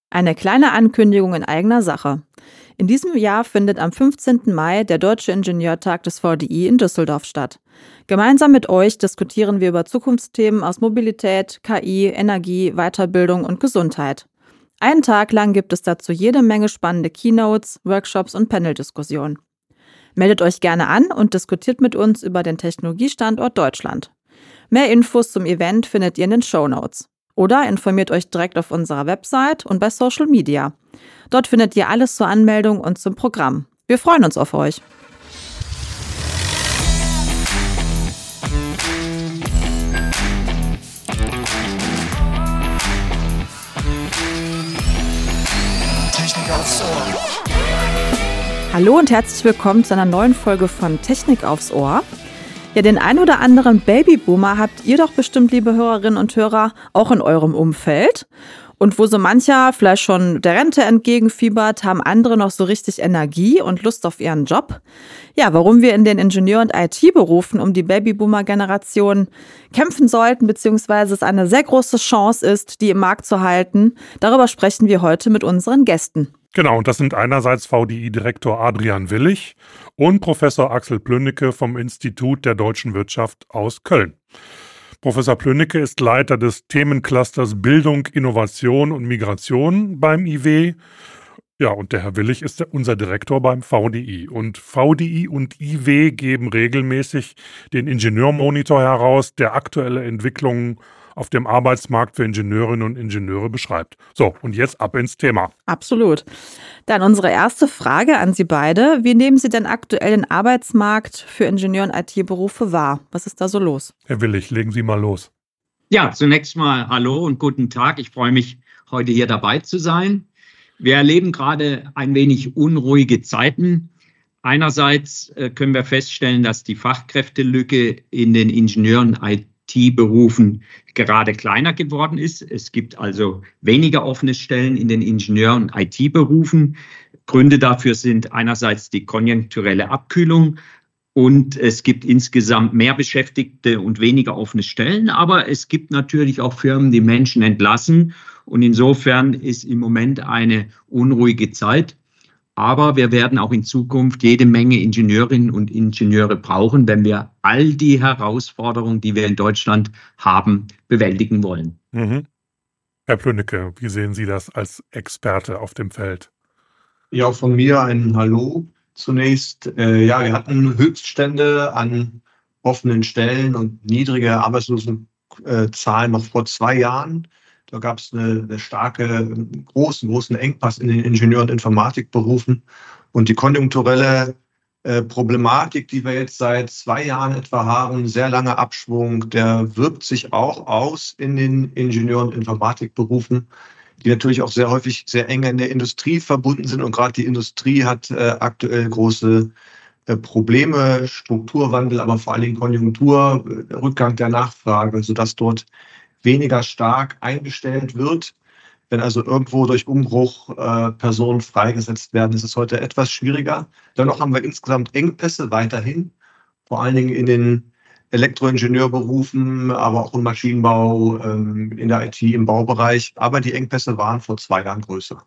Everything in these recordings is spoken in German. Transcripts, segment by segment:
Eine kleine Ankündigung in eigener Sache. In diesem Jahr findet am 15. Mai der Deutsche Ingenieurtag des VDI in Düsseldorf statt. Gemeinsam mit euch diskutieren wir über Zukunftsthemen aus Mobilität, KI, Energie, Weiterbildung und Gesundheit. Einen Tag lang gibt es dazu jede Menge spannende Keynotes, Workshops und Paneldiskussionen. Meldet euch gerne an und diskutiert mit uns über den Technologiestandort Deutschland. Mehr Infos zum Event findet ihr in den Shownotes. Oder informiert euch direkt auf unserer Website und bei Social Media. Dort findet ihr alles zur Anmeldung und zum Programm. Wir freuen uns auf euch. Technik aufs Ohr. Hallo und herzlich willkommen zu einer neuen Folge von Technik aufs Ohr. Ja, den ein oder anderen Babyboomer habt ihr doch bestimmt, liebe Hörerinnen und Hörer, auch in eurem Umfeld. Und wo so mancher vielleicht schon der Rente entgegenfiebert, haben andere noch so richtig Energie und Lust auf ihren Job. Ja, warum wir in den Ingenieur- und IT-Berufen um die Babyboomer-Generation kämpfen sollten, beziehungsweise es eine sehr große Chance ist, die im Markt zu halten, darüber sprechen wir heute mit unseren Gästen. Genau, und das sind einerseits VDI-Direktor Adrian Willig und Professor Axel Plünnecke vom Institut der deutschen Wirtschaft aus Köln. Professor Plünnecke ist Leiter des Themenclusters Bildung, Innovation und Migration beim IW. Ja, und der Herr Willig ist unser Direktor beim VDI. Und VDI und IW geben regelmäßig den Ingenieurmonitor heraus, der aktuelle Entwicklungen auf dem Arbeitsmarkt für Ingenieurinnen und Ingenieure beschreibt. So, und jetzt ab ins Thema. Absolut. Dann unsere erste Frage an Sie beide. Wie nehmen Sie denn aktuell den Arbeitsmarkt für Ingenieur- und IT-Berufe wahr? Was ist da so los? Herr Willig, legen Sie mal los. Ja, zunächst mal hallo und guten Tag. Ich freue mich, heute hier dabei zu sein. Wir erleben gerade ein wenig unruhige Zeiten. Einerseits können wir feststellen, dass die Fachkräftelücke in den Ingenieur- und IT-Berufen gerade kleiner geworden ist. Es gibt also weniger offene Stellen in den Ingenieur- und IT-Berufen. Gründe dafür sind einerseits die konjunkturelle Abkühlung und es gibt insgesamt mehr Beschäftigte und weniger offene Stellen. Aber es gibt natürlich auch Firmen, die Menschen entlassen. Und insofern ist im Moment eine unruhige Zeit. Aber wir werden auch in Zukunft jede Menge Ingenieurinnen und Ingenieure brauchen, wenn wir all die Herausforderungen, die wir in Deutschland haben, bewältigen wollen. Mhm. Herr Plünnecke, wie sehen Sie das als Experte auf dem Feld? Ja, auch von mir ein Hallo zunächst. Wir hatten Höchststände an offenen Stellen und niedrige Arbeitslosenzahlen noch vor 2 Jahren. Da gab es eine starke, großen Engpass in den Ingenieur- und Informatikberufen. Und die konjunkturelle Problematik, die wir jetzt seit 2 Jahren etwa haben, sehr langer Abschwung, der wirkt sich auch aus in den Ingenieur- und Informatikberufen, die natürlich auch sehr häufig sehr eng in der Industrie verbunden sind. Und gerade die Industrie hat aktuell große Probleme, Strukturwandel, aber vor allen Dingen Konjunktur, Rückgang der Nachfrage, sodass dort weniger stark eingestellt wird. Wenn also irgendwo durch Umbruch Personen freigesetzt werden, ist es heute etwas schwieriger. Dennoch haben wir insgesamt Engpässe weiterhin, vor allen Dingen in den Elektroingenieurberufen, aber auch im Maschinenbau, in der IT, im Baubereich. Aber die Engpässe waren vor 2 Jahren größer.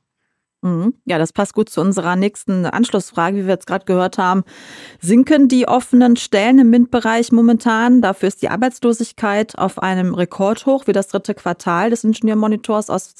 Ja, das passt gut zu unserer nächsten Anschlussfrage, wie wir jetzt gerade gehört haben. Sinken die offenen Stellen im MINT-Bereich momentan? Dafür ist die Arbeitslosigkeit auf einem Rekordhoch, wie das 3. Quartal des Ingenieurmonitors aus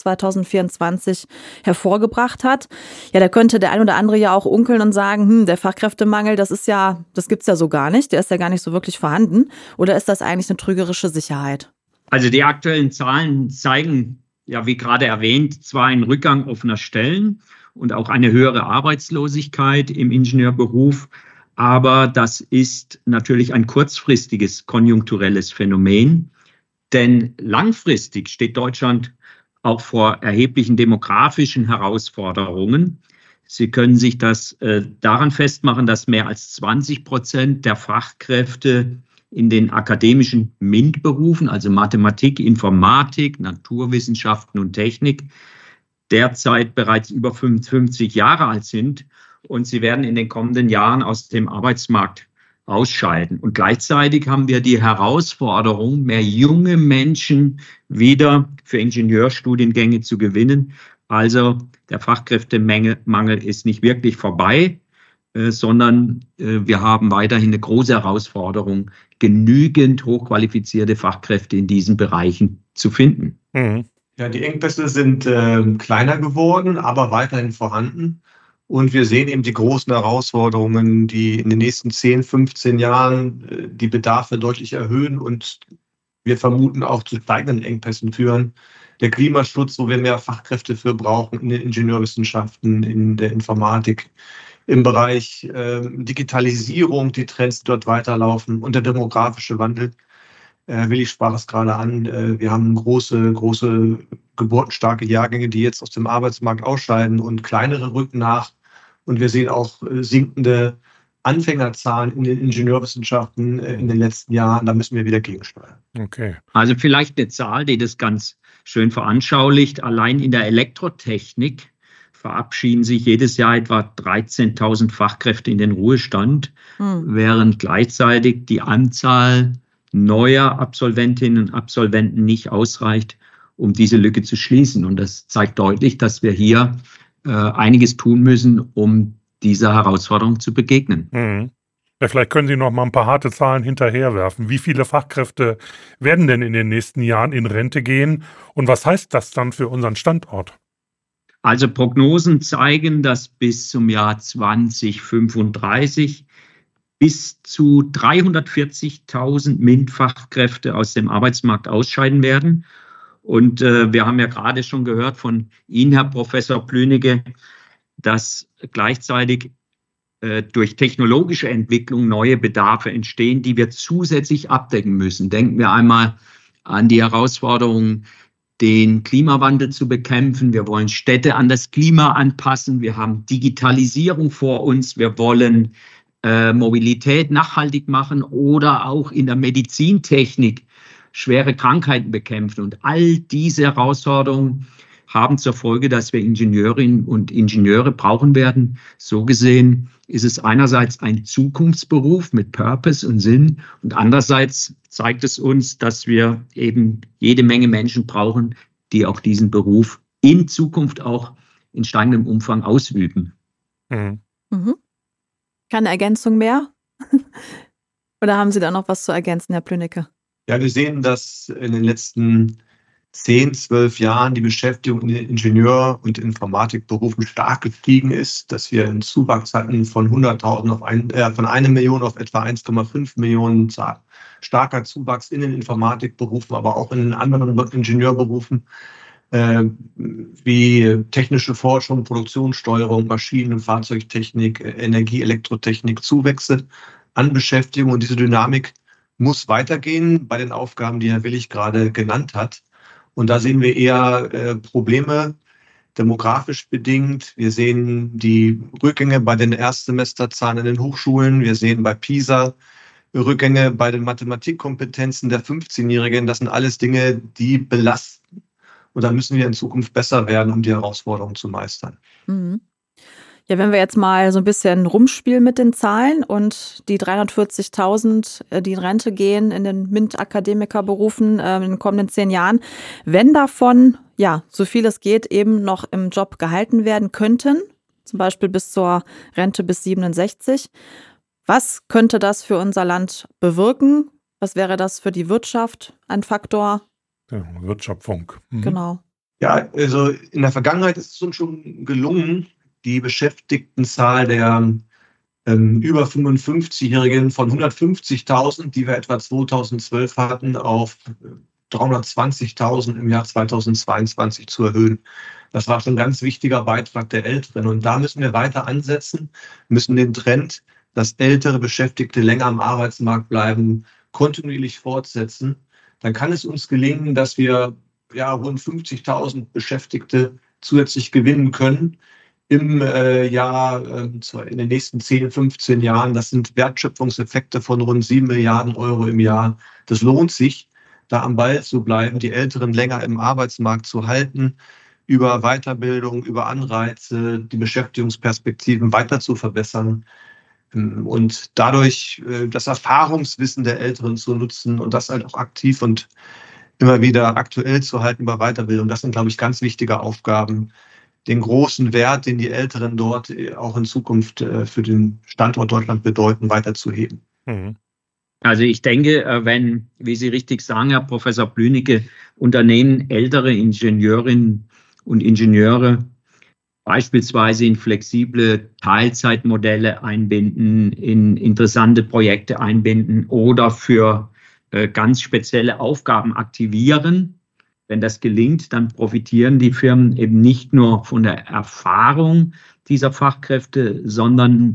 2024 hervorgebracht hat. Ja, da könnte der ein oder andere ja auch unkeln und sagen, der Fachkräftemangel, das gibt's ja so gar nicht, der ist ja gar nicht so wirklich vorhanden. Oder ist das eigentlich eine trügerische Sicherheit? Also die aktuellen Zahlen zeigen, ja, wie gerade erwähnt, zwar einen Rückgang offener Stellen und auch eine höhere Arbeitslosigkeit im Ingenieurberuf, aber das ist natürlich ein kurzfristiges konjunkturelles Phänomen, denn langfristig steht Deutschland auch vor erheblichen demografischen Herausforderungen. Sie können sich das daran festmachen, dass mehr als 20% der Fachkräfte in den akademischen MINT-Berufen, also Mathematik, Informatik, Naturwissenschaften und Technik, derzeit bereits über 55 Jahre alt sind und sie werden in den kommenden Jahren aus dem Arbeitsmarkt ausscheiden. Und gleichzeitig haben wir die Herausforderung, mehr junge Menschen wieder für Ingenieurstudiengänge zu gewinnen. Also der Fachkräftemangel ist nicht wirklich vorbei, sondern wir haben weiterhin eine große Herausforderung, genügend hochqualifizierte Fachkräfte in diesen Bereichen zu finden. Mhm. Ja, die Engpässe sind kleiner geworden, aber weiterhin vorhanden. Und wir sehen eben die großen Herausforderungen, die in den nächsten 10, 15 Jahren die Bedarfe deutlich erhöhen und wir vermuten auch zu steigenden Engpässen führen. Der Klimaschutz, wo wir mehr Fachkräfte für brauchen, in den Ingenieurwissenschaften, in der Informatik, im Bereich Digitalisierung, die Trends, die dort weiterlaufen und der demografische Wandel. Willi sprach es gerade an. Wir haben große geburtenstarke Jahrgänge, die jetzt aus dem Arbeitsmarkt ausscheiden und kleinere rücken nach. Und wir sehen auch sinkende Anfängerzahlen in den Ingenieurwissenschaften in den letzten Jahren. Da müssen wir wieder gegensteuern. Okay. Also vielleicht eine Zahl, die das ganz schön veranschaulicht. Allein in der Elektrotechnik verabschieden sich jedes Jahr etwa 13.000 Fachkräfte in den Ruhestand, während gleichzeitig die Anzahl neuer Absolventinnen und Absolventen nicht ausreicht, um diese Lücke zu schließen. Und das zeigt deutlich, dass wir hier einiges tun müssen, um dieser Herausforderung zu begegnen. Mhm. Ja, vielleicht können Sie noch mal ein paar harte Zahlen hinterherwerfen. Wie viele Fachkräfte werden denn in den nächsten Jahren in Rente gehen? Und was heißt das dann für unseren Standort? Also Prognosen zeigen, dass bis zum Jahr 2035 bis zu 340.000 MINT-Fachkräfte aus dem Arbeitsmarkt ausscheiden werden. Und wir haben ja gerade schon gehört von Ihnen, Herr Professor Plünicke, dass gleichzeitig durch technologische Entwicklung neue Bedarfe entstehen, die wir zusätzlich abdecken müssen. Denken wir einmal an die Herausforderung, den Klimawandel zu bekämpfen. Wir wollen Städte an das Klima anpassen. Wir haben Digitalisierung vor uns. Wir wollen Mobilität nachhaltig machen oder auch in der Medizintechnik schwere Krankheiten bekämpfen. Und all diese Herausforderungen haben zur Folge, dass wir Ingenieurinnen und Ingenieure brauchen werden. So gesehen ist es einerseits ein Zukunftsberuf mit Purpose und Sinn und andererseits zeigt es uns, dass wir eben jede Menge Menschen brauchen, die auch diesen Beruf in Zukunft auch in steigendem Umfang ausüben. Mhm. Mhm. Keine Ergänzung mehr? Oder haben Sie da noch was zu ergänzen, Herr Plünicke? Ja, wir sehen, dass in den letzten 10, 12 Jahren die Beschäftigung in den Ingenieur- und Informatikberufen stark gestiegen ist, dass wir einen Zuwachs hatten von 100.000 von 1 Million auf etwa 1,5 Millionen. Starker Zuwachs in den Informatikberufen, aber auch in den anderen Ingenieurberufen wie technische Forschung, Produktionssteuerung, Maschinen- und Fahrzeugtechnik, Energie-, Elektrotechnik, Zuwächse an Beschäftigung. Und diese Dynamik muss weitergehen bei den Aufgaben, die Herr Willich gerade genannt hat. Und da sehen wir eher Probleme, demografisch bedingt. Wir sehen die Rückgänge bei den Erstsemesterzahlen in den Hochschulen. Wir sehen bei PISA Rückgänge bei den Mathematikkompetenzen der 15-Jährigen. Das sind alles Dinge, die belasten. Und da müssen wir in Zukunft besser werden, um die Herausforderungen zu meistern. Mhm. Ja, wenn wir jetzt mal so ein bisschen rumspielen mit den Zahlen und die 340.000, die in Rente gehen in den MINT-Akademikerberufen in den kommenden 10 Jahren, wenn davon, ja, so viel es geht, eben noch im Job gehalten werden könnten, zum Beispiel bis zur Rente bis 67, was könnte das für unser Land bewirken? Was wäre das für die Wirtschaft ein Faktor? Ja, Wirtschaftung. Mhm. Genau. Ja, also in der Vergangenheit ist es uns schon gelungen, die Beschäftigtenzahl der über 55-Jährigen von 150.000, die wir etwa 2012 hatten, auf 320.000 im Jahr 2022 zu erhöhen. Das war schon ein ganz wichtiger Beitrag der Älteren. Und da müssen wir weiter ansetzen, müssen den Trend, dass ältere Beschäftigte länger am Arbeitsmarkt bleiben, kontinuierlich fortsetzen. Dann kann es uns gelingen, dass wir rund 50.000 Beschäftigte zusätzlich gewinnen können im Jahr, in den nächsten 10, 15 Jahren. Das sind Wertschöpfungseffekte von rund 7 Milliarden Euro im Jahr. Das lohnt sich, da am Ball zu bleiben, die Älteren länger im Arbeitsmarkt zu halten, über Weiterbildung, über Anreize, die Beschäftigungsperspektiven weiter zu verbessern. Und dadurch das Erfahrungswissen der Älteren zu nutzen und das halt auch aktiv und immer wieder aktuell zu halten über Weiterbildung. Das sind, glaube ich, ganz wichtige Aufgaben, den großen Wert, den die Älteren dort auch in Zukunft für den Standort Deutschland bedeuten, weiterzuheben. Mhm. Also ich denke, wenn, wie Sie richtig sagen, Herr Professor Plünicke, Unternehmen ältere Ingenieurinnen und Ingenieure beispielsweise in flexible Teilzeitmodelle einbinden, in interessante Projekte einbinden oder für ganz spezielle Aufgaben aktivieren. Wenn das gelingt, dann profitieren die Firmen eben nicht nur von der Erfahrung dieser Fachkräfte, sondern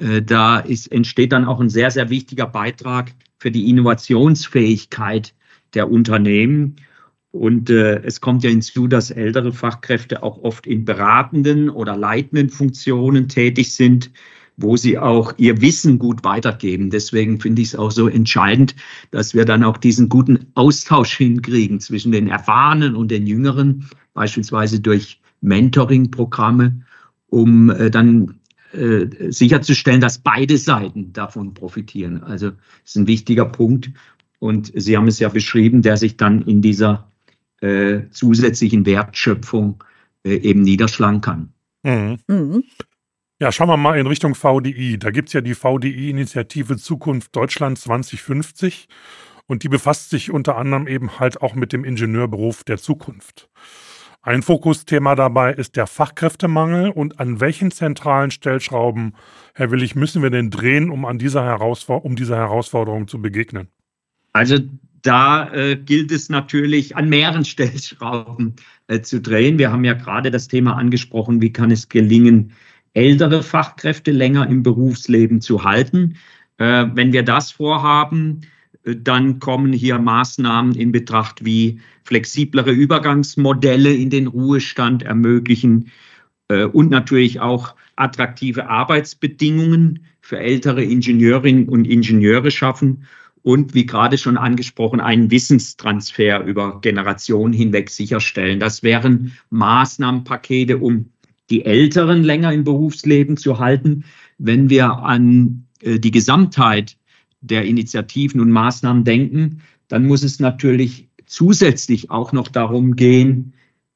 entsteht dann auch ein sehr, sehr wichtiger Beitrag für die Innovationsfähigkeit der Unternehmen. Und es kommt ja hinzu, dass ältere Fachkräfte auch oft in beratenden oder leitenden Funktionen tätig sind, wo sie auch ihr Wissen gut weitergeben. Deswegen finde ich es auch so entscheidend, dass wir dann auch diesen guten Austausch hinkriegen zwischen den Erfahrenen und den Jüngeren, beispielsweise durch Mentoring-Programme, um dann sicherzustellen, dass beide Seiten davon profitieren. Also das ist ein wichtiger Punkt. Und Sie haben es ja beschrieben, der sich dann in dieser zusätzlichen Wertschöpfung eben niederschlagen kann. Mhm. Mhm. Ja, schauen wir mal in Richtung VDI. Da gibt es ja die VDI-Initiative Zukunft Deutschland 2050 und die befasst sich unter anderem eben halt auch mit dem Ingenieurberuf der Zukunft. Ein Fokusthema dabei ist der Fachkräftemangel und an welchen zentralen Stellschrauben, Herr Willich, müssen wir denn drehen, um dieser Herausforderung zu begegnen? Also da gilt es natürlich an mehreren Stellschrauben zu drehen. Wir haben ja gerade das Thema angesprochen, wie kann es gelingen, ältere Fachkräfte länger im Berufsleben zu halten. Wenn wir das vorhaben, dann kommen hier Maßnahmen in Betracht wie flexiblere Übergangsmodelle in den Ruhestand ermöglichen und natürlich auch attraktive Arbeitsbedingungen für ältere Ingenieurinnen und Ingenieure schaffen und wie gerade schon angesprochen, einen Wissenstransfer über Generationen hinweg sicherstellen. Das wären Maßnahmenpakete, um die Älteren länger im Berufsleben zu halten. Wenn wir an die Gesamtheit der Initiativen und Maßnahmen denken, dann muss es natürlich zusätzlich auch noch darum gehen,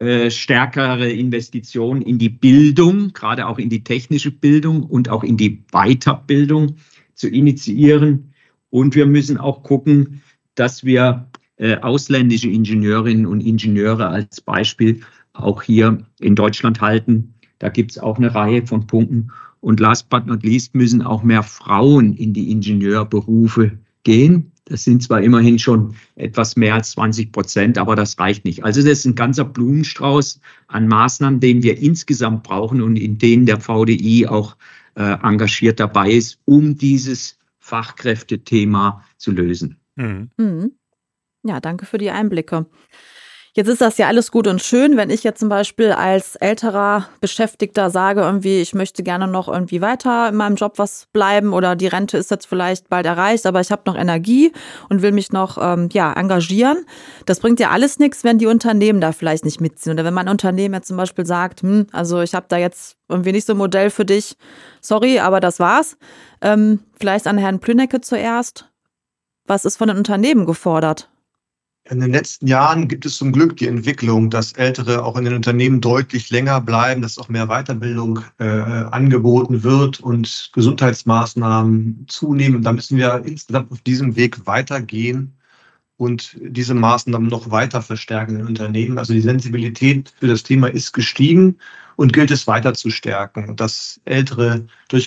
stärkere Investitionen in die Bildung, gerade auch in die technische Bildung und auch in die Weiterbildung zu initiieren. Und wir müssen auch gucken, dass wir ausländische Ingenieurinnen und Ingenieure als Beispiel auch hier in Deutschland halten. Da gibt es auch eine Reihe von Punkten. Und last but not least müssen auch mehr Frauen in die Ingenieurberufe gehen. Das sind zwar immerhin schon etwas mehr als 20%, aber das reicht nicht. Also das ist ein ganzer Blumenstrauß an Maßnahmen, den wir insgesamt brauchen und in denen der VDI auch engagiert dabei ist, um dieses Fachkräftethema zu lösen. Mhm. Mhm. Ja, danke für die Einblicke. Jetzt ist das ja alles gut und schön, wenn ich jetzt zum Beispiel als älterer Beschäftigter sage, irgendwie, ich möchte gerne noch irgendwie weiter in meinem Job was bleiben oder die Rente ist jetzt vielleicht bald erreicht, aber ich habe noch Energie und will mich noch engagieren. Das bringt ja alles nichts, wenn die Unternehmen da vielleicht nicht mitziehen. Oder wenn mein Unternehmen jetzt zum Beispiel sagt, also ich habe da jetzt irgendwie nicht so ein Modell für dich, sorry, aber das war's. Vielleicht an Herrn Plünicke zuerst. Was ist von den Unternehmen gefordert? In den letzten Jahren gibt es zum Glück die Entwicklung, dass Ältere auch in den Unternehmen deutlich länger bleiben, dass auch mehr Weiterbildung angeboten wird und Gesundheitsmaßnahmen zunehmen. Da müssen wir insgesamt auf diesem Weg weitergehen und diese Maßnahmen noch weiter verstärken in Unternehmen. Also die Sensibilität für das Thema ist gestiegen und gilt es weiter zu stärken, dass Ältere durch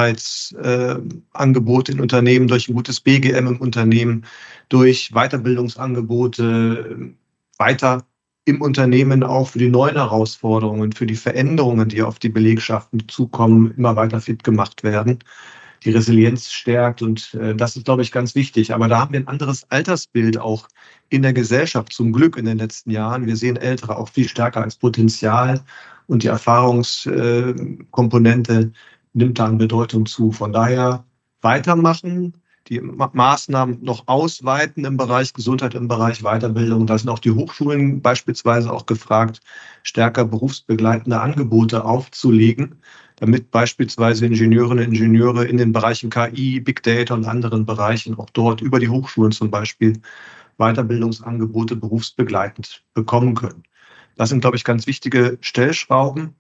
Gesundheitsangebote in Unternehmen, durch ein gutes BGM im Unternehmen, durch Weiterbildungsangebote weiter im Unternehmen auch für die neuen Herausforderungen, für die Veränderungen, die auf die Belegschaften zukommen, immer weiter fit gemacht werden. Die Resilienz stärkt und das ist, glaube ich, ganz wichtig. Aber da haben wir ein anderes Altersbild auch in der Gesellschaft, zum Glück in den letzten Jahren. Wir sehen Ältere auch viel stärker als Potenzial und die Erfahrungskomponente nimmt da an Bedeutung zu. Von daher weitermachen, die Maßnahmen noch ausweiten im Bereich Gesundheit, im Bereich Weiterbildung. Da sind auch die Hochschulen beispielsweise auch gefragt, stärker berufsbegleitende Angebote aufzulegen, damit beispielsweise Ingenieurinnen und Ingenieure in den Bereichen KI, Big Data und anderen Bereichen auch dort über die Hochschulen zum Beispiel Weiterbildungsangebote berufsbegleitend bekommen können. Das sind, glaube ich, ganz wichtige Stellschrauben.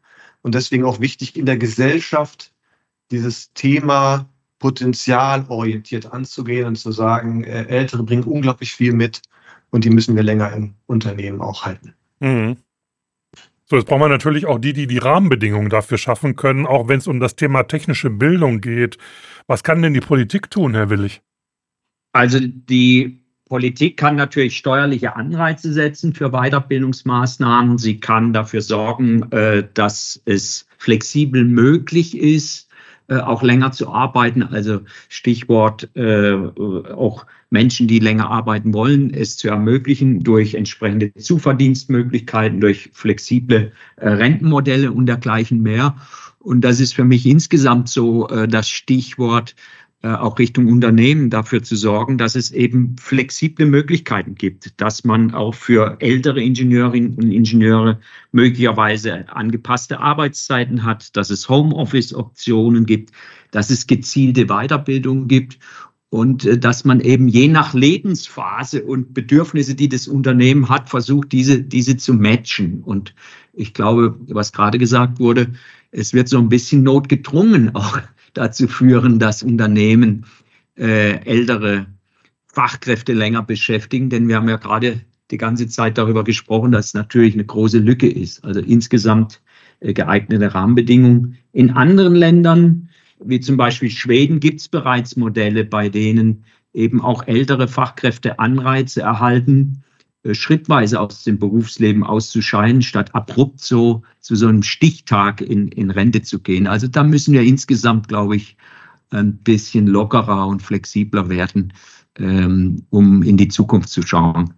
und deswegen auch wichtig, in der Gesellschaft dieses Thema potenzialorientiert anzugehen und zu sagen, Ältere bringen unglaublich viel mit und die müssen wir länger im Unternehmen auch halten. Mhm. So, jetzt brauchen wir natürlich auch die Rahmenbedingungen dafür schaffen können, auch wenn es um das Thema technische Bildung geht. Was kann denn die Politik tun, Herr Willich? Also die Politik kann natürlich steuerliche Anreize setzen für Weiterbildungsmaßnahmen. Sie kann dafür sorgen, dass es flexibel möglich ist, auch länger zu arbeiten. Also Stichwort auch Menschen, die länger arbeiten wollen, es zu ermöglichen durch entsprechende Zuverdienstmöglichkeiten, durch flexible Rentenmodelle und dergleichen mehr. Und das ist für mich insgesamt so das Stichwort, auch Richtung Unternehmen dafür zu sorgen, dass es eben flexible Möglichkeiten gibt, dass man auch für ältere Ingenieurinnen und Ingenieure möglicherweise angepasste Arbeitszeiten hat, dass es Homeoffice-Optionen gibt, dass es gezielte Weiterbildung gibt und dass man eben je nach Lebensphase und Bedürfnisse, die das Unternehmen hat, versucht, diese zu matchen. Und ich glaube, was gerade gesagt wurde, es wird so ein bisschen notgedrungen auch dazu führen, dass Unternehmen ältere Fachkräfte länger beschäftigen. Denn wir haben ja gerade die ganze Zeit darüber gesprochen, dass es natürlich eine große Lücke ist. Also insgesamt geeignete Rahmenbedingungen. In anderen Ländern, wie zum Beispiel Schweden, gibt es bereits Modelle, bei denen eben auch ältere Fachkräfte Anreize erhalten, schrittweise aus dem Berufsleben auszuscheiden, statt abrupt zu so einem Stichtag in Rente zu gehen. Also da müssen wir insgesamt, glaube ich, ein bisschen lockerer und flexibler werden, um in die Zukunft zu schauen.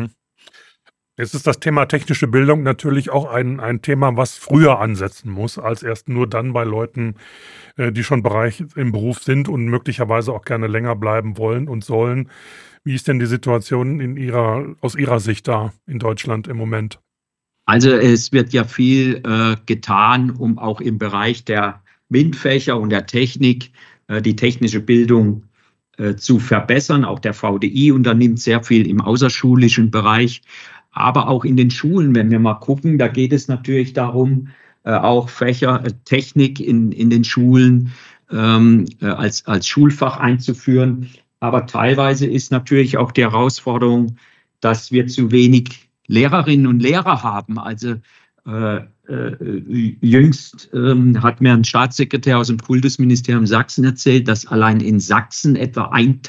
Jetzt ist das Thema technische Bildung natürlich auch ein Thema, was früher ansetzen muss, als erst nur dann bei Leuten, die schon bereits im Beruf sind und möglicherweise auch gerne länger bleiben wollen und sollen. Wie ist denn die Situation aus Ihrer Sicht da in Deutschland im Moment? Also es wird ja viel getan, um auch im Bereich der MINT-Fächer und der Technik die technische Bildung zu verbessern. Auch der VDI unternimmt sehr viel im außerschulischen Bereich, aber auch in den Schulen, wenn wir mal gucken, da geht es natürlich darum, auch Fächer Technik in den Schulen als Schulfach einzuführen. Aber teilweise ist natürlich auch die Herausforderung, dass wir zu wenig Lehrerinnen und Lehrer haben. Also jüngst hat mir ein Staatssekretär aus dem Kultusministerium Sachsen erzählt, dass allein in Sachsen etwa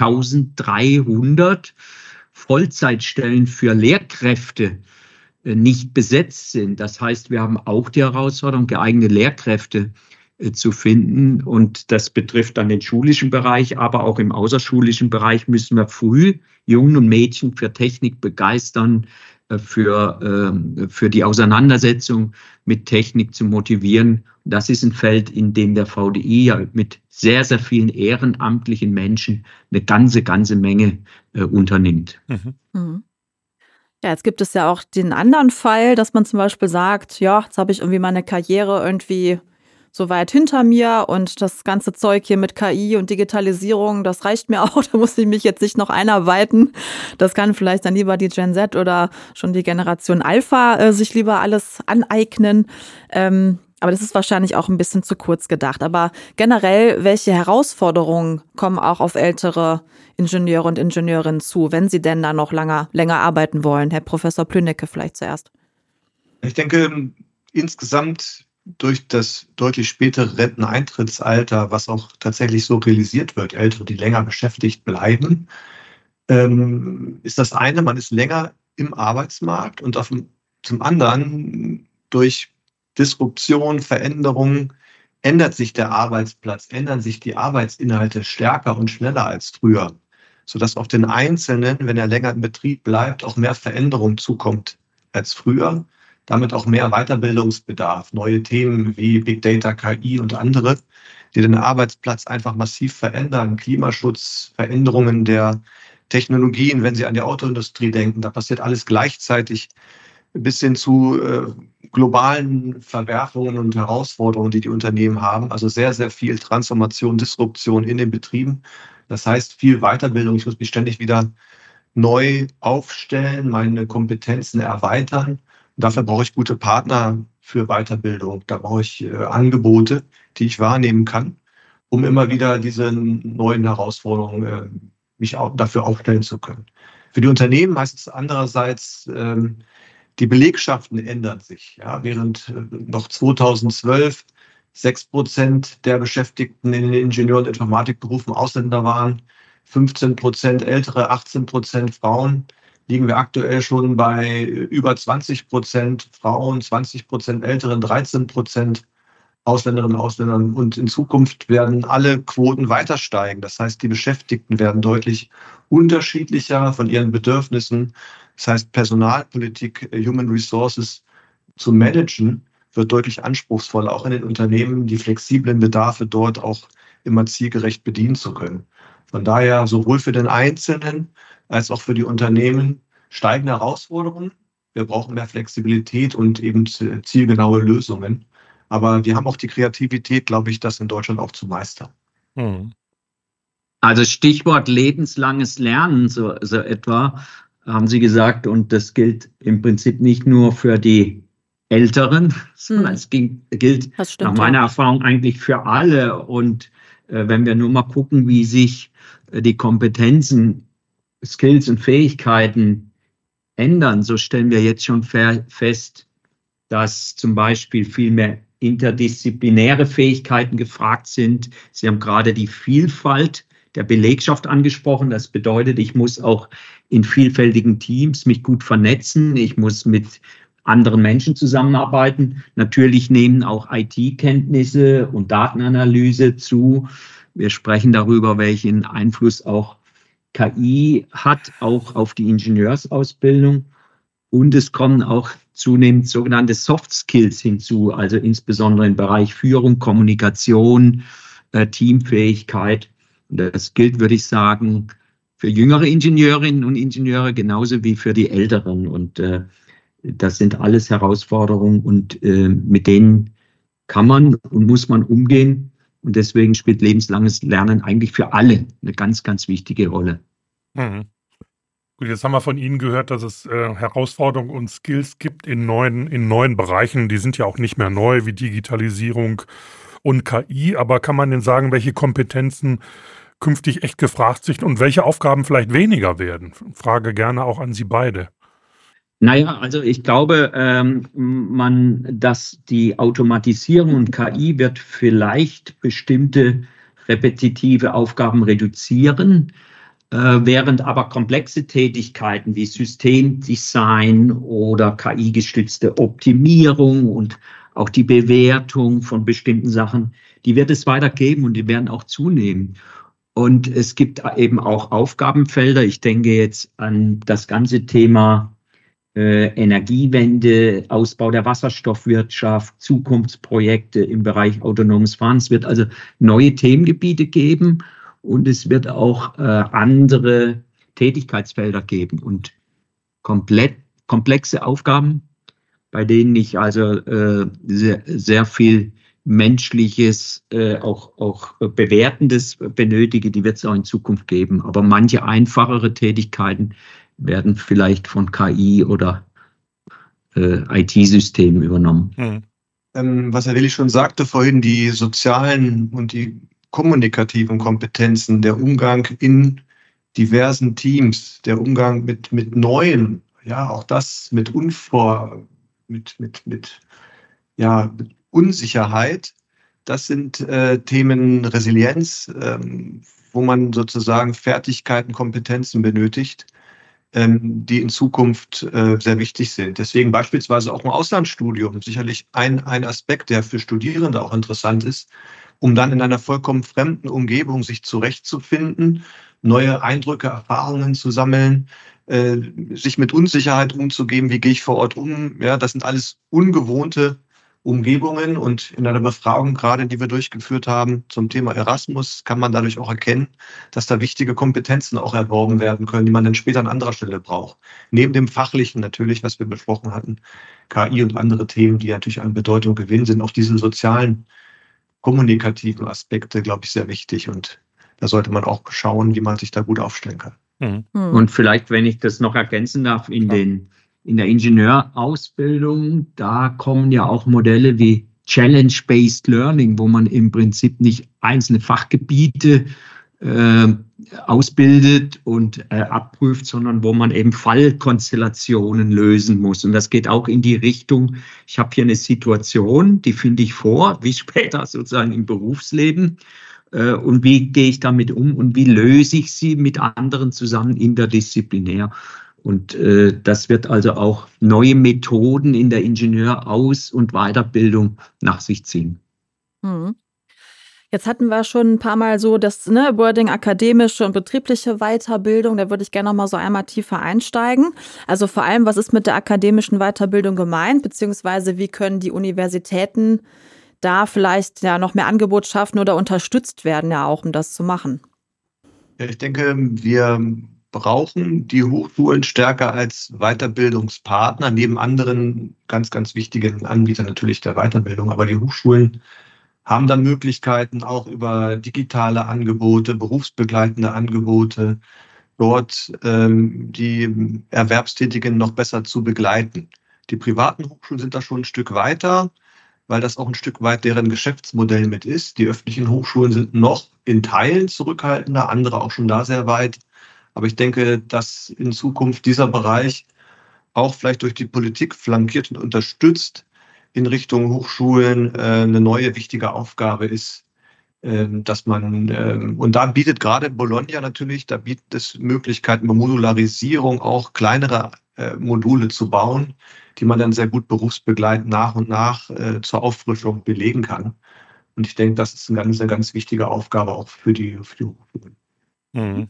1300 Vollzeitstellen für Lehrkräfte nicht besetzt sind. Das heißt, wir haben auch die Herausforderung, geeignete Lehrkräfte zu finden. Und das betrifft dann den schulischen Bereich, aber auch im außerschulischen Bereich müssen wir früh Jungen und Mädchen für Technik begeistern, für die Auseinandersetzung mit Technik zu motivieren. Das ist ein Feld, in dem der VDI ja mit sehr, sehr vielen ehrenamtlichen Menschen eine ganze Menge unternimmt. Mhm. Ja, jetzt gibt es ja auch den anderen Fall, dass man zum Beispiel sagt, ja, jetzt habe ich irgendwie meine Karriere irgendwie so weit hinter mir und das ganze Zeug hier mit KI und Digitalisierung, das reicht mir auch, da muss ich mich jetzt nicht noch einarbeiten. Das kann vielleicht dann lieber die Gen Z oder schon die Generation Alpha sich lieber alles aneignen. Aber das ist wahrscheinlich auch ein bisschen zu kurz gedacht. Aber generell, welche Herausforderungen kommen auch auf ältere Ingenieure und Ingenieurinnen zu, wenn sie denn da noch länger arbeiten wollen? Herr Professor Plünnecke vielleicht zuerst. Ich denke, insgesamt durch das deutlich spätere Renteneintrittsalter, was auch tatsächlich so realisiert wird, Ältere, die länger beschäftigt bleiben, ist das eine, man ist länger im Arbeitsmarkt und zum anderen durch Disruption, Veränderungen ändert sich der Arbeitsplatz, ändern sich die Arbeitsinhalte stärker und schneller als früher, sodass auf den Einzelnen, wenn er länger im Betrieb bleibt, auch mehr Veränderung zukommt als früher. Damit auch mehr Weiterbildungsbedarf, neue Themen wie Big Data, KI und andere, die den Arbeitsplatz einfach massiv verändern. Klimaschutz, Veränderungen der Technologien, wenn Sie an die Autoindustrie denken, da passiert alles gleichzeitig, bis hin zu globalen Verwerfungen und Herausforderungen, die Unternehmen haben. Also sehr, sehr viel Transformation, Disruption in den Betrieben. Das heißt, viel Weiterbildung. Ich muss mich ständig wieder neu aufstellen, meine Kompetenzen erweitern. Dafür brauche ich gute Partner für Weiterbildung, da brauche ich Angebote, die ich wahrnehmen kann, um immer wieder diese neuen Herausforderungen mich auch dafür aufstellen zu können. Für die Unternehmen heißt es andererseits, die Belegschaften ändern sich. Ja, während noch 2012 6% der Beschäftigten in den Ingenieur- und Informatikberufen Ausländer waren, 15% Ältere, 18% Frauen, liegen wir aktuell schon bei über 20% Frauen, 20% Älteren, 13% Ausländerinnen und Ausländern. Und in Zukunft werden alle Quoten weiter steigen. Das heißt, die Beschäftigten werden deutlich unterschiedlicher von ihren Bedürfnissen. Das heißt, Personalpolitik, Human Resources zu managen, wird deutlich anspruchsvoller, auch in den Unternehmen, die flexiblen Bedarfe dort auch immer zielgerecht bedienen zu können. Von daher sowohl für den Einzelnen als auch für die Unternehmen steigende Herausforderungen. Wir brauchen mehr Flexibilität und eben zielgenaue Lösungen. Aber wir haben auch die Kreativität, glaube ich, das in Deutschland auch zu meistern. Also Stichwort lebenslanges Lernen, so etwa, haben Sie gesagt. Und das gilt im Prinzip nicht nur für die Älteren, sondern es gilt nach meiner Erfahrung eigentlich für alle. Und wenn wir nur mal gucken, wie sich die Kompetenzen, Skills und Fähigkeiten ändern, so stellen wir jetzt schon fest, dass zum Beispiel viel mehr interdisziplinäre Fähigkeiten gefragt sind. Sie haben gerade die Vielfalt der Belegschaft angesprochen. Das bedeutet, ich muss auch in vielfältigen Teams mich gut vernetzen. Ich muss mit anderen Menschen zusammenarbeiten. Natürlich nehmen auch IT-Kenntnisse und Datenanalyse zu. Wir sprechen darüber, welchen Einfluss auch KI hat, auch auf die Ingenieursausbildung. Und es kommen auch zunehmend sogenannte Soft Skills hinzu, also insbesondere im Bereich Führung, Kommunikation, Teamfähigkeit. Und das gilt, würde ich sagen, für jüngere Ingenieurinnen und Ingenieure genauso wie für die Älteren. Und das sind alles Herausforderungen und mit denen kann man und muss man umgehen. Und deswegen spielt lebenslanges Lernen eigentlich für alle eine ganz, ganz wichtige Rolle. Gut, jetzt haben wir von Ihnen gehört, dass es Herausforderungen und Skills gibt in neuen Bereichen. Die sind ja auch nicht mehr neu, wie Digitalisierung und KI. Aber kann man denn sagen, welche Kompetenzen künftig echt gefragt sind und welche Aufgaben vielleicht weniger werden? Frage gerne auch an Sie beide. Naja, also ich glaube, dass die Automatisierung und KI wird vielleicht bestimmte repetitive Aufgaben reduzieren, während aber komplexe Tätigkeiten wie Systemdesign oder KI-gestützte Optimierung und auch die Bewertung von bestimmten Sachen, die wird es weiter geben und die werden auch zunehmen. Und es gibt eben auch Aufgabenfelder. Ich denke jetzt an das ganze Thema Energiewende, Ausbau der Wasserstoffwirtschaft, Zukunftsprojekte im Bereich autonomes Fahren. Es wird also neue Themengebiete geben und es wird auch andere Tätigkeitsfelder geben und komplexe Aufgaben, bei denen ich also sehr viel Menschliches, auch Bewertendes benötige, die wird es auch in Zukunft geben. Aber manche einfachere Tätigkeiten werden vielleicht von KI oder IT-Systemen übernommen. Was Herr Willi schon sagte vorhin, die sozialen und die kommunikativen Kompetenzen, der Umgang in diversen Teams, der Umgang mit Neuen, ja, auch das mit Unsicherheit, das sind Themen Resilienz, wo man sozusagen Fertigkeiten, Kompetenzen benötigt, die in Zukunft sehr wichtig sind. Deswegen beispielsweise auch ein Auslandsstudium, sicherlich ein Aspekt, der für Studierende auch interessant ist, um dann in einer vollkommen fremden Umgebung sich zurechtzufinden, neue Eindrücke, Erfahrungen zu sammeln, sich mit Unsicherheit umzugehen, wie gehe ich vor Ort um. Ja, das sind alles ungewohnte Umgebungen und in einer Befragung gerade, die wir durchgeführt haben zum Thema Erasmus, kann man dadurch auch erkennen, dass da wichtige Kompetenzen auch erworben werden können, die man dann später an anderer Stelle braucht. Neben dem Fachlichen natürlich, was wir besprochen hatten, KI und andere Themen, die natürlich an Bedeutung gewinnen, sind auch diese sozialen, kommunikativen Aspekte, glaube ich, sehr wichtig und da sollte man auch schauen, wie man sich da gut aufstellen kann. Und vielleicht, wenn ich das noch ergänzen darf, in den in der Ingenieurausbildung, da kommen ja auch Modelle wie Challenge-Based Learning, wo man im Prinzip nicht einzelne Fachgebiete ausbildet und abprüft, sondern wo man eben Fallkonstellationen lösen muss. Und das geht auch in die Richtung, ich habe hier eine Situation, die finde ich vor, wie später sozusagen im Berufsleben. Und wie gehe ich damit um und wie löse ich sie mit anderen zusammen interdisziplinär? Und das wird also auch neue Methoden in der Ingenieuraus- und Weiterbildung nach sich ziehen. Mhm. Jetzt hatten wir schon ein paar Mal so das Wording akademische und betriebliche Weiterbildung. Da würde ich gerne noch mal so einmal tiefer einsteigen. Also vor allem, was ist mit der akademischen Weiterbildung gemeint, beziehungsweise wie können die Universitäten da vielleicht ja noch mehr Angebot schaffen oder unterstützt werden, ja auch, um das zu machen? Ja, ich denke, wir brauchen die Hochschulen stärker als Weiterbildungspartner, neben anderen ganz, ganz wichtigen Anbietern natürlich der Weiterbildung. Aber die Hochschulen haben dann Möglichkeiten, auch über digitale Angebote, berufsbegleitende Angebote, dort die Erwerbstätigen noch besser zu begleiten. Die privaten Hochschulen sind da schon ein Stück weiter, weil das auch ein Stück weit deren Geschäftsmodell mit ist. Die öffentlichen Hochschulen sind noch in Teilen zurückhaltender, andere auch schon da sehr weit. Aber ich denke, dass in Zukunft dieser Bereich auch vielleicht durch die Politik flankiert und unterstützt in Richtung Hochschulen eine neue wichtige Aufgabe ist, dass man, und da bietet gerade Bologna natürlich, da bietet es Möglichkeiten bei Modularisierung auch kleinere Module zu bauen, die man dann sehr gut berufsbegleitend nach und nach zur Auffrischung belegen kann. Und ich denke, das ist eine ganz wichtige Aufgabe auch für die Hochschulen. Mhm.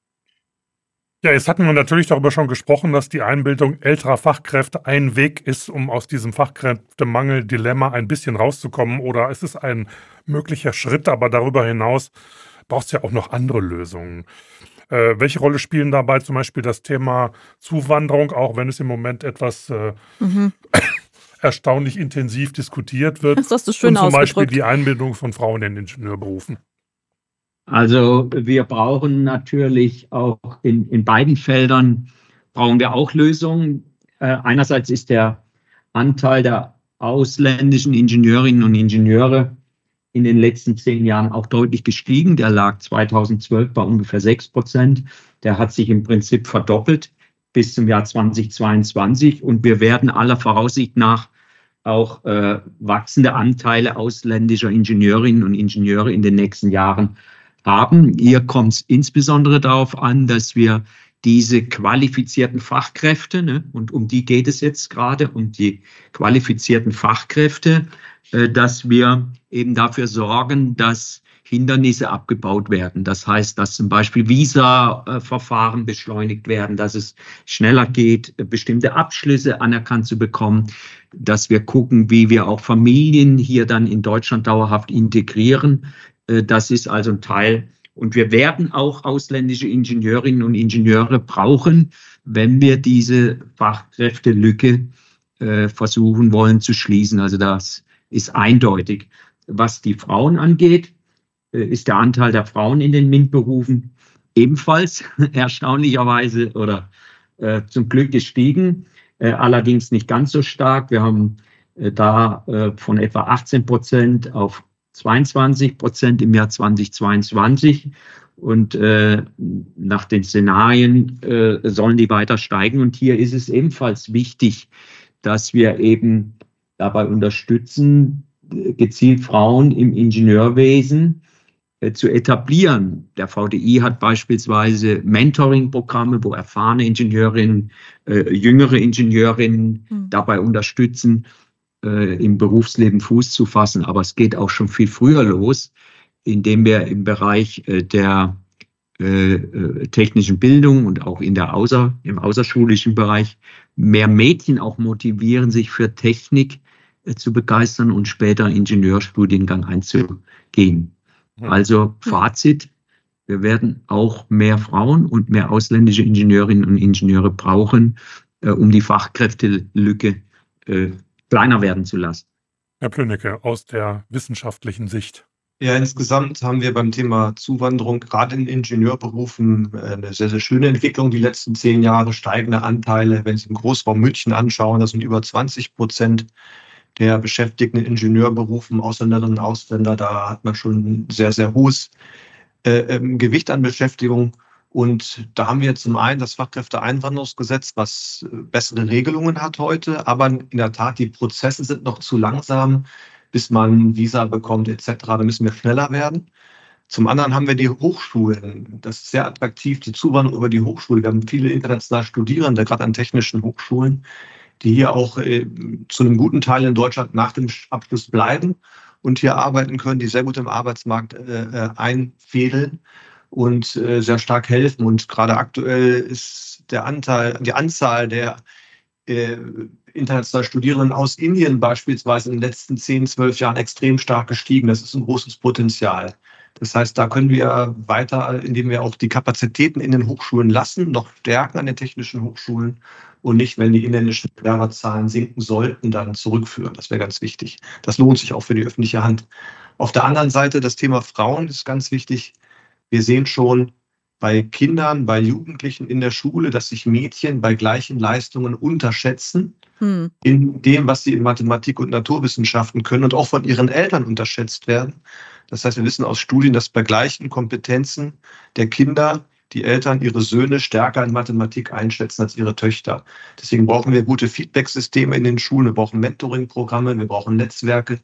Ja, jetzt hatten wir natürlich darüber schon gesprochen, dass die Einbildung älterer Fachkräfte ein Weg ist, um aus diesem Fachkräftemangel-Dilemma ein bisschen rauszukommen. Oder es ist ein möglicher Schritt, aber darüber hinaus braucht es ja auch noch andere Lösungen. Welche Rolle spielen dabei zum Beispiel das Thema Zuwanderung, auch wenn es im Moment etwas erstaunlich intensiv diskutiert wird, Das hast du schön und zum Beispiel ausgedrückt. die Einbindung von Frauen in Ingenieurberufen? Also wir brauchen natürlich auch in beiden Feldern brauchen wir auch Lösungen. Einerseits ist der Anteil der ausländischen Ingenieurinnen und Ingenieure in den letzten 10 Jahren auch deutlich gestiegen. Der lag 2012 bei ungefähr 6%. Der hat sich im Prinzip verdoppelt bis zum Jahr 2022. Und wir werden aller Voraussicht nach auch wachsende Anteile ausländischer Ingenieurinnen und Ingenieure in den nächsten Jahren haben. Hier kommt es insbesondere darauf an, dass wir diese qualifizierten Fachkräfte, und um die geht es jetzt gerade, um die qualifizierten Fachkräfte, dass wir eben dafür sorgen, dass Hindernisse abgebaut werden. Das heißt, dass zum Beispiel Visa-Verfahren beschleunigt werden, dass es schneller geht, bestimmte Abschlüsse anerkannt zu bekommen, dass wir gucken, wie wir auch Familien hier dann in Deutschland dauerhaft integrieren. Das ist also ein Teil. Und wir werden auch ausländische Ingenieurinnen und Ingenieure brauchen, wenn wir diese Fachkräftelücke versuchen wollen zu schließen. Also das ist eindeutig. Was die Frauen angeht, ist der Anteil der Frauen in den MINT-Berufen ebenfalls erstaunlicherweise oder zum Glück gestiegen, allerdings nicht ganz so stark. Wir haben da von etwa 18% auf 22% im Jahr 2022 und nach den Szenarien sollen die weiter steigen. Und hier ist es ebenfalls wichtig, dass wir eben dabei unterstützen, gezielt Frauen im Ingenieurwesen zu etablieren. Der VDI hat beispielsweise Mentoring-Programme, wo erfahrene Ingenieurinnen, jüngere Ingenieurinnen dabei unterstützen, im Berufsleben Fuß zu fassen. Aber es geht auch schon viel früher los, indem wir im Bereich der technischen Bildung und auch im außerschulischen Bereich mehr Mädchen auch motivieren, sich für Technik zu begeistern und später Ingenieurstudiengang einzugehen. Also Fazit, wir werden auch mehr Frauen und mehr ausländische Ingenieurinnen und Ingenieure brauchen, um die Fachkräftelücke kleiner werden zu lassen. Herr Plünnecke, aus der wissenschaftlichen Sicht. Ja, insgesamt haben wir beim Thema Zuwanderung gerade in Ingenieurberufen eine sehr, sehr schöne Entwicklung die letzten 10 Jahre, steigende Anteile. Wenn Sie im Großraum München anschauen, das sind über 20% der Beschäftigten in Ingenieurberufen, Ausländerinnen und Ausländer. Da hat man schon ein sehr, sehr hohes Gewicht an Beschäftigung. Und da haben wir zum einen das Fachkräfteeinwanderungsgesetz, was bessere Regelungen hat heute. Aber in der Tat, die Prozesse sind noch zu langsam, bis man Visa bekommt etc. Da müssen wir schneller werden. Zum anderen haben wir die Hochschulen. Das ist sehr attraktiv, die Zuwanderung über die Hochschule. Wir haben viele internationale Studierende, gerade an technischen Hochschulen, die hier auch zu einem guten Teil in Deutschland nach dem Abschluss bleiben und hier arbeiten können, die sehr gut im Arbeitsmarkt einfädeln und sehr stark helfen. Und gerade aktuell ist die Anzahl der internationalen Studierenden aus Indien beispielsweise in den letzten 10, 12 Jahren extrem stark gestiegen. Das ist ein großes Potenzial. Das heißt, da können wir weiter, indem wir auch die Kapazitäten in den Hochschulen lassen, noch stärken an den technischen Hochschulen und nicht, wenn die inländischen Bewerberzahlen sinken sollten, dann zurückführen. Das wäre ganz wichtig. Das lohnt sich auch für die öffentliche Hand. Auf der anderen Seite, das Thema Frauen ist ganz wichtig. Wir sehen schon bei Kindern, bei Jugendlichen in der Schule, dass sich Mädchen bei gleichen Leistungen unterschätzen in dem, was sie in Mathematik und Naturwissenschaften können und auch von ihren Eltern unterschätzt werden. Das heißt, wir wissen aus Studien, dass bei gleichen Kompetenzen der Kinder die Eltern ihre Söhne stärker in Mathematik einschätzen als ihre Töchter. Deswegen brauchen wir gute Feedback-Systeme in den Schulen, wir brauchen Mentoring-Programme, wir brauchen Netzwerke,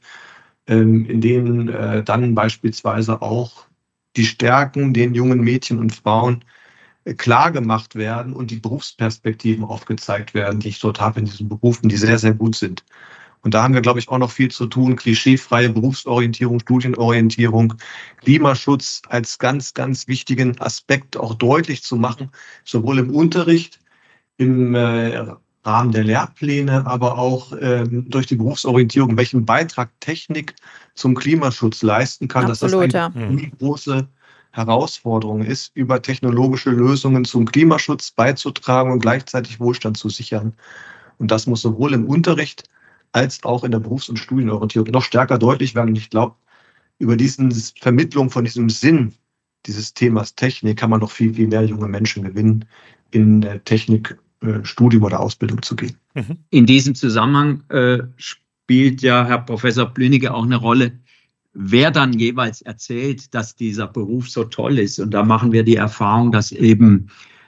in denen dann beispielsweise auch die Stärken den jungen Mädchen und Frauen klar gemacht werden und die Berufsperspektiven aufgezeigt werden, die ich dort habe in diesen Berufen, die sehr, sehr gut sind. Und da haben wir, glaube ich, auch noch viel zu tun. Klischeefreie Berufsorientierung, Studienorientierung, Klimaschutz als ganz, ganz wichtigen Aspekt auch deutlich zu machen, sowohl im Unterricht, im Rahmen der Lehrpläne, aber auch durch die Berufsorientierung, welchen Beitrag Technik zum Klimaschutz leisten kann. Absolut, dass das eine große Herausforderung ist, über technologische Lösungen zum Klimaschutz beizutragen und gleichzeitig Wohlstand zu sichern. Und das muss sowohl im Unterricht als auch in der Berufs- und Studienorientierung noch stärker deutlich werden. Und ich glaube, über diese Vermittlung von diesem Sinn dieses Themas Technik kann man noch viel, viel mehr junge Menschen gewinnen, in Technik, Studium oder Ausbildung zu gehen. In diesem Zusammenhang spielt ja Herr Professor Plünnike auch eine Rolle, wer dann jeweils erzählt, dass dieser Beruf so toll ist. Und da machen wir die Erfahrung, dass eben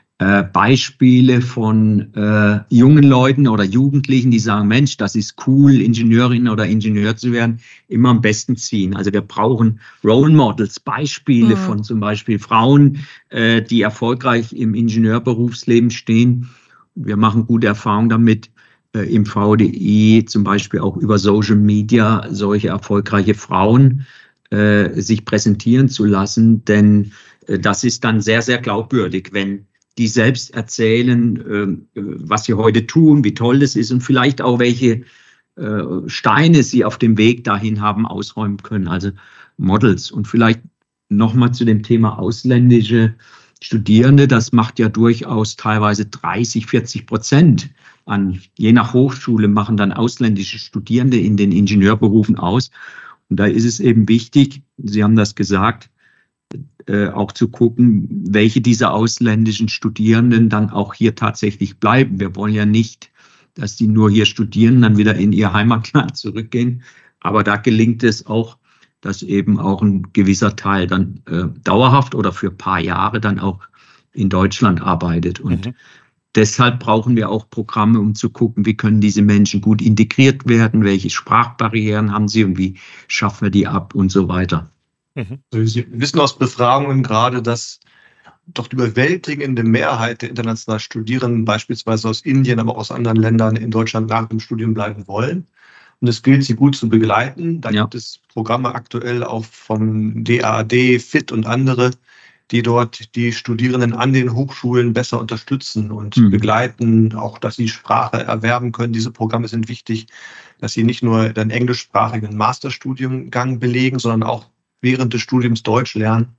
Beispiele von jungen Leuten oder Jugendlichen, die sagen, Mensch, das ist cool, Ingenieurin oder Ingenieur zu werden, immer am besten ziehen. Also wir brauchen Role Models, Beispiele von zum Beispiel Frauen, die erfolgreich im Ingenieurberufsleben stehen. Wir machen gute Erfahrungen damit, im VDI zum Beispiel auch über Social Media solche erfolgreiche Frauen sich präsentieren zu lassen, denn das ist dann sehr, sehr glaubwürdig, wenn die selbst erzählen, was sie heute tun, wie toll das ist und vielleicht auch welche Steine sie auf dem Weg dahin haben ausräumen können, also Models. Und vielleicht nochmal zu dem Thema ausländische Studierende, das macht ja durchaus teilweise 30-40% an, je nach Hochschule machen dann ausländische Studierende in den Ingenieurberufen aus. Und da ist es eben wichtig, Sie haben das gesagt, auch zu gucken, welche dieser ausländischen Studierenden dann auch hier tatsächlich bleiben. Wir wollen ja nicht, dass die nur hier studieren, dann wieder in ihr Heimatland zurückgehen. Aber da gelingt es auch, dass eben auch ein gewisser Teil dann dauerhaft oder für ein paar Jahre dann auch in Deutschland arbeitet. Und deshalb brauchen wir auch Programme, um zu gucken, wie können diese Menschen gut integriert werden, welche Sprachbarrieren haben sie und wie schaffen wir die ab und so weiter. Sie wissen aus Befragungen gerade, dass doch die überwältigende Mehrheit der international Studierenden, beispielsweise aus Indien, aber auch aus anderen Ländern, in Deutschland nach dem Studium bleiben wollen. Und es gilt, sie gut zu begleiten. Da gibt es Programme aktuell auch vom DAAD, FIT und andere, die dort die Studierenden an den Hochschulen besser unterstützen und begleiten, auch dass sie Sprache erwerben können. Diese Programme sind wichtig, dass sie nicht nur den englischsprachigen Masterstudiengang belegen, sondern auch während des Studiums Deutsch lernen.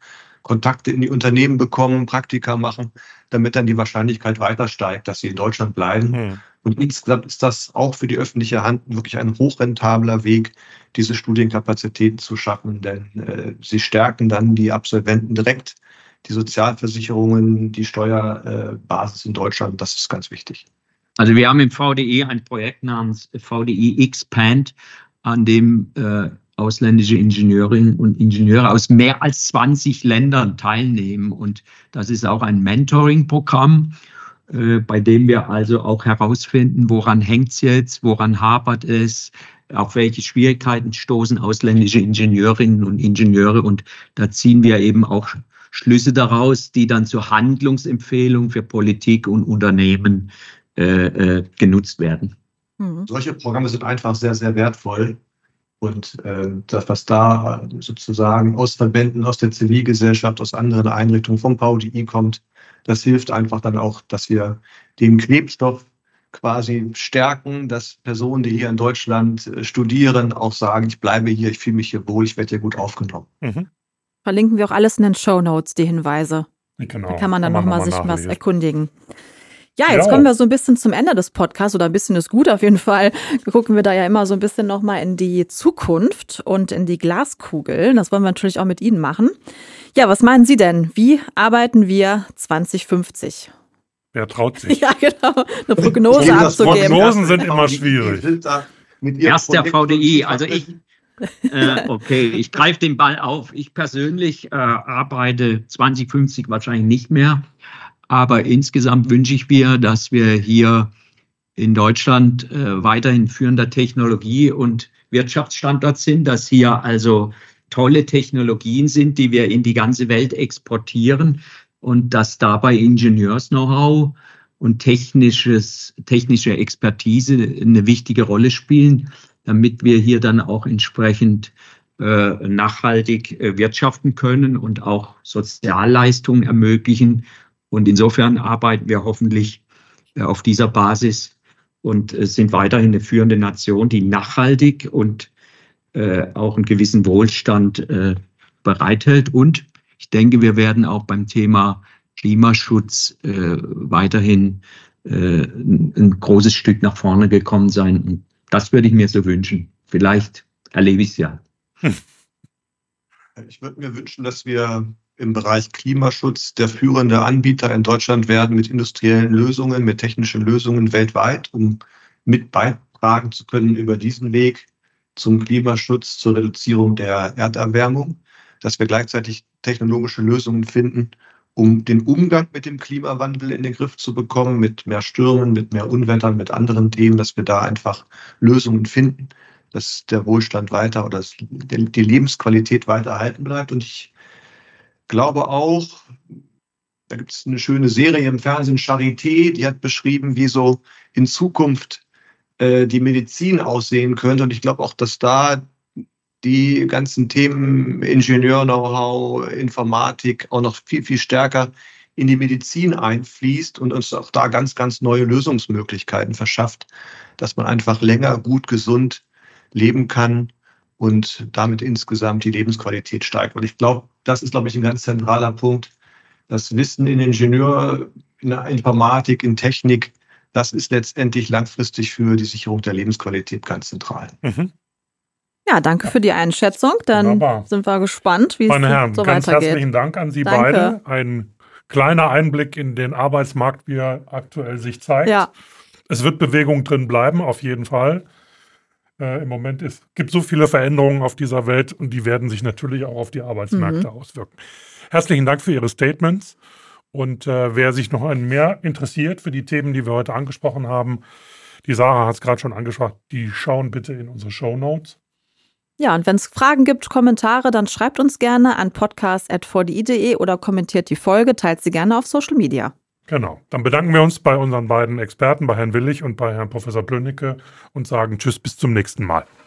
Kontakte in die Unternehmen bekommen, Praktika machen, damit dann die Wahrscheinlichkeit weiter steigt, dass sie in Deutschland bleiben. Und insgesamt ist das auch für die öffentliche Hand wirklich ein hochrentabler Weg, diese Studienkapazitäten zu schaffen, denn sie stärken dann die Absolventen direkt, die Sozialversicherungen, die Steuerbasis in Deutschland. Das ist ganz wichtig. Also wir haben im VDI ein Projekt namens VDI Expand, an dem ausländische Ingenieurinnen und Ingenieure aus mehr als 20 Ländern teilnehmen. Und das ist auch ein Mentoring-Programm, bei dem wir also auch herausfinden, woran hängt es jetzt, woran hapert es, auf welche Schwierigkeiten stoßen ausländische Ingenieurinnen und Ingenieure. Und da ziehen wir eben auch Schlüsse daraus, die dann zur Handlungsempfehlung für Politik und Unternehmen genutzt werden. Solche Programme sind einfach sehr, sehr wertvoll. Und das, was da sozusagen aus Verbänden, aus der Zivilgesellschaft, aus anderen Einrichtungen vom VDI kommt, das hilft einfach dann auch, dass wir den Klebstoff quasi stärken, dass Personen, die hier in Deutschland studieren, auch sagen, ich bleibe hier, ich fühle mich hier wohl, ich werde hier gut aufgenommen. Verlinken wir auch alles in den Shownotes, die Hinweise. Genau. Da kann man dann nochmal sich was erkundigen. Ja, jetzt kommen wir so ein bisschen zum Ende des Podcasts, oder ein bisschen ist gut auf jeden Fall. Gucken wir da ja immer so ein bisschen nochmal in die Zukunft und in die Glaskugel. Das wollen wir natürlich auch mit Ihnen machen. Ja, was meinen Sie denn? Wie arbeiten wir 2050? Wer traut sich? Ja, genau. Eine Prognose abzugeben. Prognosen sind immer schwierig. Erst der VDI. Also ich greife den Ball auf. Ich persönlich arbeite 2050 wahrscheinlich nicht mehr. Aber insgesamt wünsche ich mir, dass wir hier in Deutschland weiterhin führender Technologie- und Wirtschaftsstandort sind, dass hier also tolle Technologien sind, die wir in die ganze Welt exportieren und dass dabei Ingenieurs-Know-how und technische Expertise eine wichtige Rolle spielen, damit wir hier dann auch entsprechend nachhaltig wirtschaften können und auch Sozialleistungen ermöglichen. Und insofern arbeiten wir hoffentlich auf dieser Basis und sind weiterhin eine führende Nation, die nachhaltig und auch einen gewissen Wohlstand bereithält. Und ich denke, wir werden auch beim Thema Klimaschutz weiterhin ein großes Stück nach vorne gekommen sein. Und das würde ich mir so wünschen. Vielleicht erlebe ich es ja. Ich würde mir wünschen, dass wir im Bereich Klimaschutz der führende Anbieter in Deutschland werden mit industriellen Lösungen, mit technischen Lösungen weltweit, um mit beitragen zu können über diesen Weg zum Klimaschutz, zur Reduzierung der Erderwärmung, dass wir gleichzeitig technologische Lösungen finden, um den Umgang mit dem Klimawandel in den Griff zu bekommen, mit mehr Stürmen, mit mehr Unwettern, mit anderen Themen, dass wir da einfach Lösungen finden, dass der Wohlstand weiter oder die Lebensqualität weiter erhalten bleibt. Und ich glaube auch, da gibt es eine schöne Serie im Fernsehen, Charité, die hat beschrieben, wie so in Zukunft die Medizin aussehen könnte. Und ich glaube auch, dass da die ganzen Themen Ingenieur-Know-how, Informatik auch noch viel, viel stärker in die Medizin einfließt und uns auch da ganz, ganz neue Lösungsmöglichkeiten verschafft, dass man einfach länger, gut, gesund leben kann und damit insgesamt die Lebensqualität steigt. Und ich glaube, das ist, glaube ich, ein ganz zentraler Punkt. Das Wissen in Ingenieur, in der Informatik, in Technik, das ist letztendlich langfristig für die Sicherung der Lebensqualität ganz zentral. Ja, danke für die Einschätzung. Dann wunderbar. Sind wir gespannt, wie es so weitergeht. Ganz herzlichen Dank an Sie beide. Ein kleiner Einblick in den Arbeitsmarkt, wie er aktuell sich zeigt. Ja. Es wird Bewegung drin bleiben, auf jeden Fall. Im Moment gibt so viele Veränderungen auf dieser Welt und die werden sich natürlich auch auf die Arbeitsmärkte auswirken. Herzlichen Dank für Ihre Statements. Und wer sich noch mehr interessiert für die Themen, die wir heute angesprochen haben, die Sarah hat es gerade schon angesprochen, die schauen bitte in unsere Shownotes. Ja, und wenn es Fragen gibt, Kommentare, dann schreibt uns gerne an podcast@vdi.de oder kommentiert die Folge, teilt sie gerne auf Social Media. Genau. Dann bedanken wir uns bei unseren beiden Experten, bei Herrn Willich und bei Herrn Professor Plönicke und sagen Tschüss, bis zum nächsten Mal.